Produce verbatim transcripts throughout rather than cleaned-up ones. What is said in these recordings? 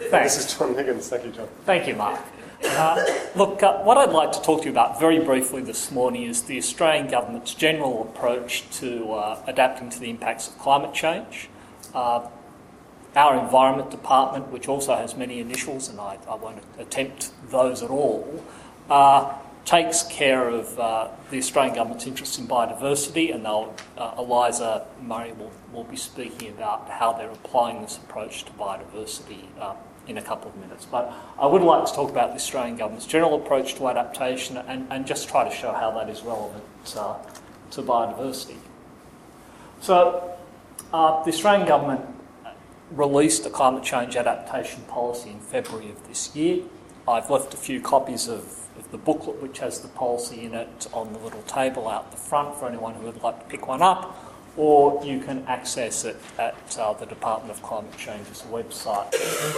Thanks. This is John Higgins. Thank you, John. Thank you, Mark. Uh, look, uh, what I'd like to talk to you about very briefly this morning is the Australian Government's general approach to uh, adapting to the impacts of climate change. Uh, our Environment Department, which also has many initials, and I, I won't attempt those at all, uh, takes care of uh, the Australian Government's interest in biodiversity, and they'll, uh, Eliza Murray will, will be speaking about how they're applying this approach to biodiversity uh, in a couple of minutes. But I would like to talk about the Australian Government's general approach to adaptation and, and just try to show how that is relevant uh, to biodiversity. So uh, the Australian Government released a climate change adaptation policy in February of this year. I've left a few copies of, of the booklet which has the policy in it on the little table out the front for anyone who would like to pick one up, or you can access it at uh, the Department of Climate Change's website.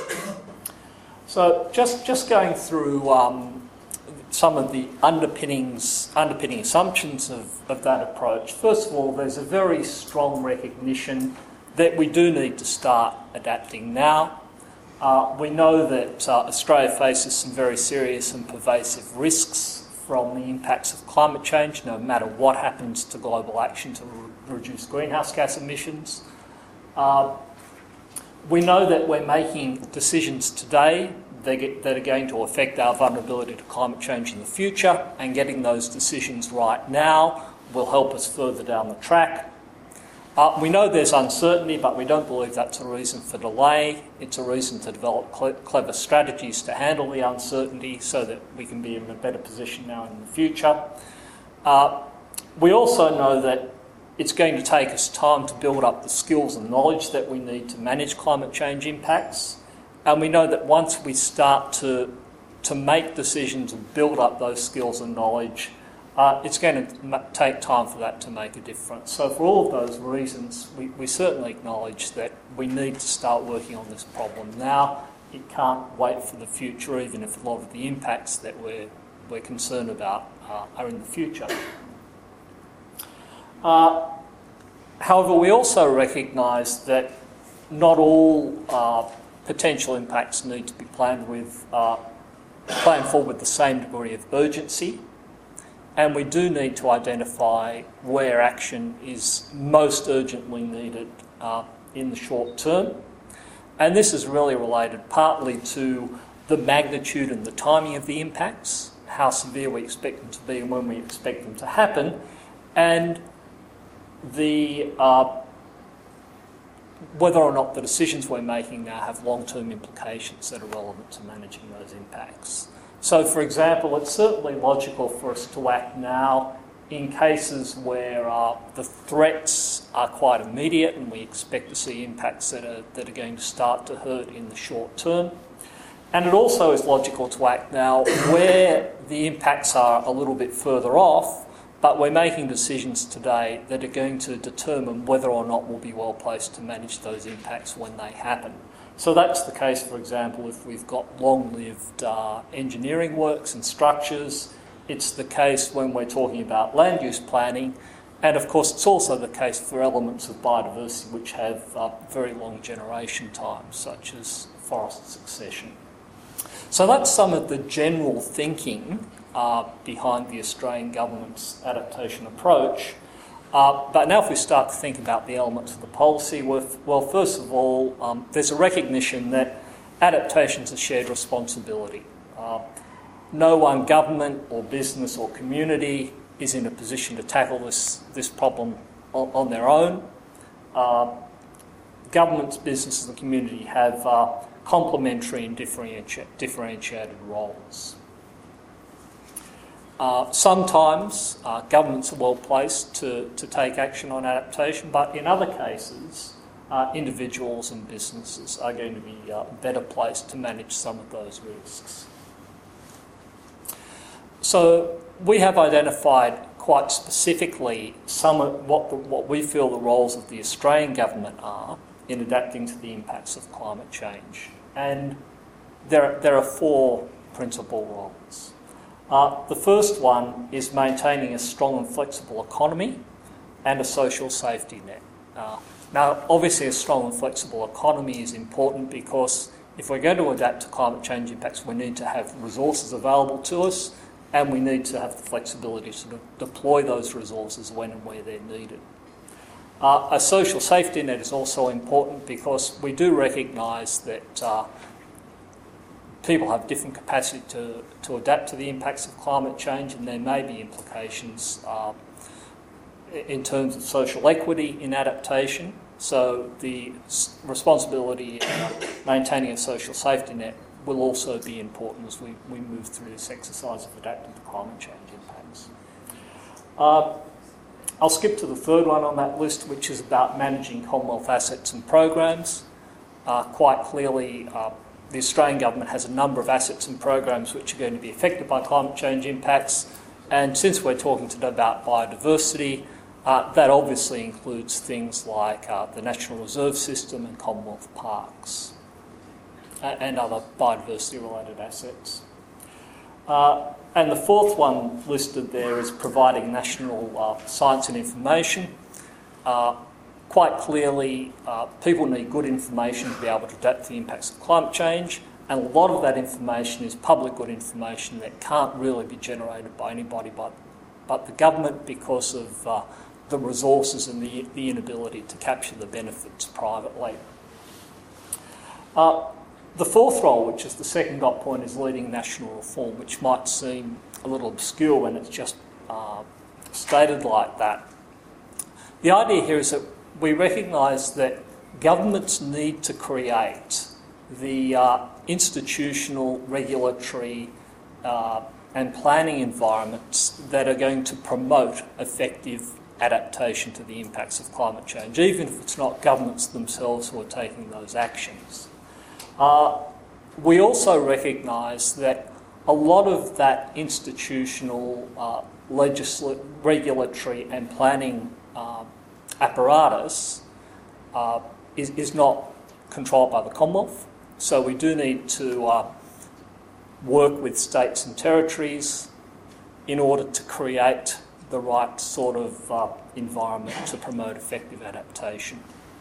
So just, just going through um, some of the underpinnings, underpinning assumptions of, of that approach. First of all, there's a very strong recognition that we do need to start adapting now. Uh, we know that uh, Australia faces some very serious and pervasive risks from the impacts of climate change, no matter what happens to global action to re- reduce greenhouse gas emissions. Uh, we know that we're making decisions today that, get, that are going to affect our vulnerability to climate change in the future, and getting those decisions right now will help us further down the track. Uh, we know there's uncertainty, but we don't believe that's a reason for delay. It's a reason to develop cle- clever strategies to handle the uncertainty so that we can be in a better position now and in the future. Uh, we also know that it's going to take us time to build up the skills and knowledge that we need to manage climate change impacts. And we know that once we start to, to make decisions and build up those skills and knowledge, Uh, it's going to m- take time for that to make a difference. So for all of those reasons, we, we certainly acknowledge that we need to start working on this problem now. It can't wait for the future, even if a lot of the impacts that we're, we're concerned about uh, are in the future. Uh, however, we also recognise that not all uh, potential impacts need to be planned with, uh, planned for with the same degree of urgency. And we do need to identify where action is most urgently needed uh, in the short term. And this is really related partly to the magnitude and the timing of the impacts, how severe we expect them to be and when we expect them to happen, and the uh, whether or not the decisions we're making now have long-term implications that are relevant to managing those impacts. So, for example, it's certainly logical for us to act now in cases where uh, the threats are quite immediate and we expect to see impacts that are, that are going to start to hurt in the short term. And it also is logical to act now where the impacts are a little bit further off, but we're making decisions today that are going to determine whether or not we'll be well placed to manage those impacts when they happen. So that's the case, for example, if we've got long-lived uh, engineering works and structures. It's the case when we're talking about land use planning. And of course, it's also the case for elements of biodiversity which have uh, very long generation times, such as forest succession. So that's some of the general thinking uh, behind the Australian Government's adaptation approach. Uh, but now if we start to think about the elements of the policy, well, first of all, um, there's a recognition that adaptation is a shared responsibility. Uh, no one government or business or community is in a position to tackle this, this problem on, on their own. Uh, governments, businesses and community have uh, complementary and differenti- differentiated roles. Uh, sometimes uh, governments are well placed to, to take action on adaptation, but in other cases, uh, individuals and businesses are going to be uh, better placed to manage some of those risks. So we have identified quite specifically some of what, the, what we feel the roles of the Australian government are in adapting to the impacts of climate change. And there, there are four principal roles. Uh, the first one is maintaining a strong and flexible economy and a social safety net. Uh, now, obviously a strong and flexible economy is important because If we're going to adapt to climate change impacts, we need to have resources available to us, and we need to have the flexibility to de- deploy those resources when and where they're needed. Uh, a social safety net is also important because we do recognise that uh, people have different capacity to, to adapt to the impacts of climate change, and there may be implications uh, in terms of social equity in adaptation. So the responsibility of maintaining a social safety net will also be important as we, we move through this exercise of adapting to climate change impacts. Uh, I'll skip to the third one on that list, which is about managing Commonwealth assets and programs. Uh, quite clearly, uh, the Australian government has a number of assets and programs which are going to be affected by climate change impacts, and since we're talking today about biodiversity, Uh, that obviously includes things like uh, the National Reserve System and Commonwealth Parks uh, and other biodiversity-related assets. Uh, and the fourth one listed there is providing national uh, science and information. Uh, quite clearly, uh, people need good information to be able to adapt to the impacts of climate change, and a lot of that information is public good information that can't really be generated by anybody but, but the government because of uh, the resources and the, the inability to capture the benefits privately. Uh, the fourth role, which is the second dot point, is leading national reform, which might seem a little obscure when it's just uh, stated like that. The idea here is that we recognise that governments need to create the uh, institutional, regulatory uh, and planning environments that are going to promote effective adaptation to the impacts of climate change, even if it's not governments themselves who are taking those actions. Uh, we also recognise that a lot of that institutional, uh, legisl- regulatory and planning uh, apparatus uh, is, is not controlled by the Commonwealth. So we do need to uh, work with states and territories in order to create the right sort of uh, environment to promote effective adaptation.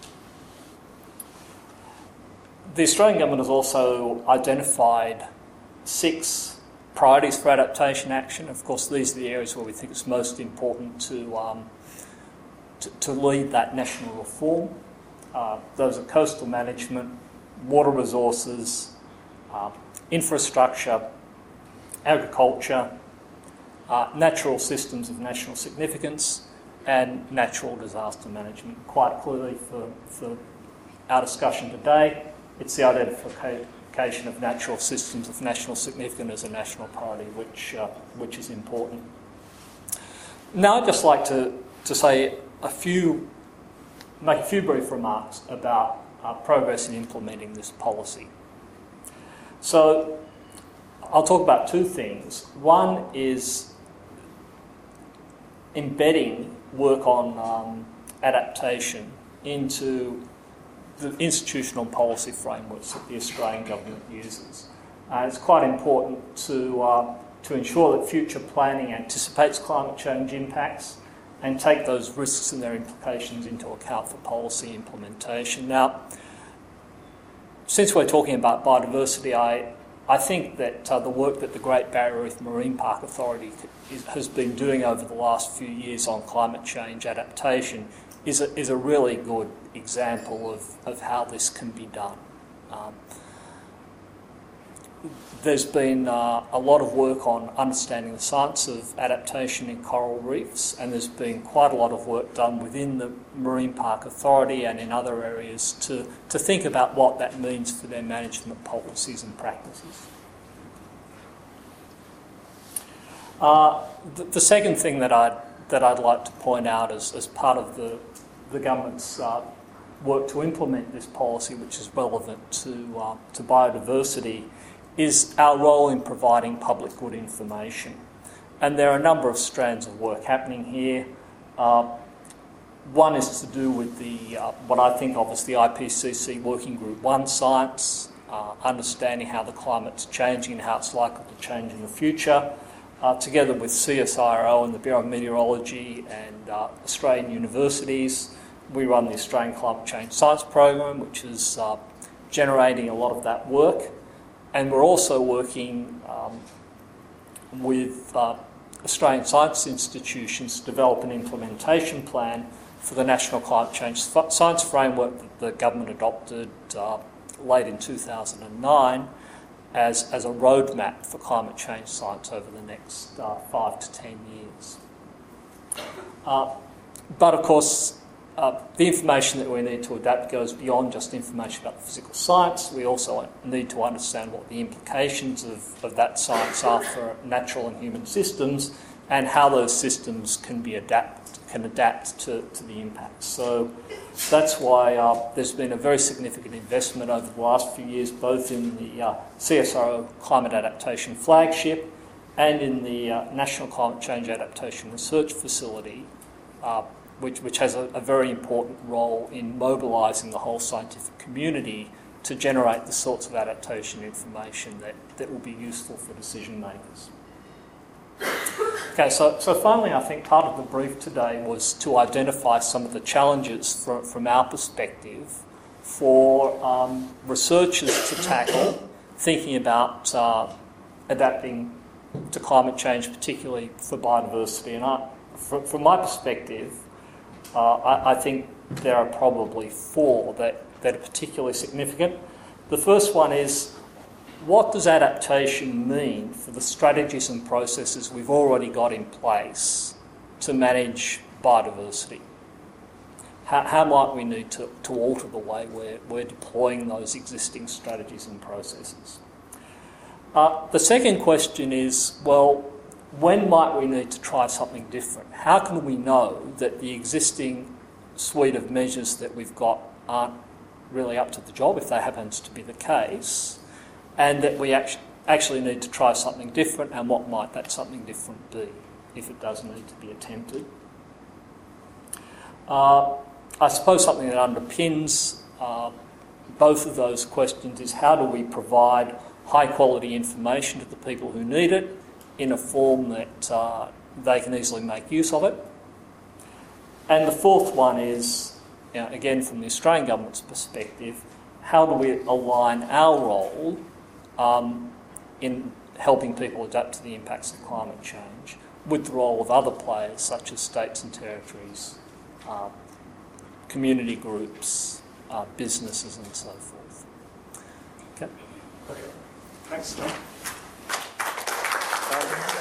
The Australian government has also identified six priorities for adaptation action. Of course, these are the areas where we think it's most important to, um, to, to lead that national reform. Uh, those are coastal management, water resources, uh, infrastructure, agriculture, Uh, natural systems of national significance, and natural disaster management. Quite clearly for, for our discussion today, it's the identification of natural systems of national significance as a national priority, which, uh, which is important. Now I'd just like to, to say a few, make a few brief remarks about uh, progress in implementing this policy. So I'll talk about two things. One is embedding work on um, adaptation into the institutional policy frameworks that the Australian government uses. Uh, it's quite important to, uh, to ensure that future planning anticipates climate change impacts and take those risks and their implications into account for policy implementation. Now, since we're talking about biodiversity, I I think that uh, the work that the Great Barrier Reef Marine Park Authority is, has been doing over the last few years on climate change adaptation is a, is a really good example of, of how this can be done. Um, there's been uh, a lot of work on understanding the science of adaptation in coral reefs, and there's been quite a lot of work done within the Marine Park Authority and in other areas to, to think about what that means for their management policies and practices. Uh, the, the second thing that I'd, that I'd like to point out as, as part of the, the government's uh, work to implement this policy, which is relevant to, uh, to biodiversity, is our role in providing public good information. And there are a number of strands of work happening here. Uh, one is to do with the uh, what I think of as the I P C C Working Group One science, uh, understanding how the climate's changing and how it's likely to change in the future, uh, together with C S I R O and the Bureau of Meteorology and uh, Australian universities. We run the Australian Climate Change Science Program, which is uh, generating a lot of that work, and we're also working um, with uh, Australian science institutions to develop an implementation plan for the National Climate Change Science Framework that the government adopted uh, late in two thousand nine as, as a roadmap for climate change science over the next uh, five to ten years. Uh, but of course, uh, the information that we need to adapt goes beyond just information about the physical science. We also need to understand what the implications of, of that science are for natural and human systems, and how those systems can be adapt can adapt to, to the impacts. So that's why uh, there's been a very significant investment over the last few years, both in the uh, C S R O Climate Adaptation Flagship and in the uh, National Climate Change Adaptation Research Facility, uh, which, which has a, a very important role in mobilising the whole scientific community to generate the sorts of adaptation information that, that will be useful for decision makers. Okay, so, so finally I think part of the brief today was to identify some of the challenges from, from our perspective for um, researchers to tackle, thinking about uh, adapting to climate change, particularly for biodiversity. And I, from, from my perspective, uh, I, I think there are probably four that, that are particularly significant. The first one is, what does adaptation mean for the strategies and processes we've already got in place to manage biodiversity? How, how might we need to, to alter the way we're, we're deploying those existing strategies and processes? Uh, the second question is, well, when might we need to try something different? How can we know that the existing suite of measures that we've got aren't really up to the job, if that happens to be the case, and that we act- actually need to try something different, and what might that something different be, if it does need to be attempted? Uh, I suppose something that underpins uh, both of those questions is, how do we provide high quality information to the people who need it in a form that uh, they can easily make use of it? And the fourth one is, you know, again from the Australian government's perspective, how do we align our role Um, in helping people adapt to the impacts of climate change with the role of other players such as states and territories, uh, community groups, uh, businesses and so forth. Okay. Okay. Thanks, Tom. Um,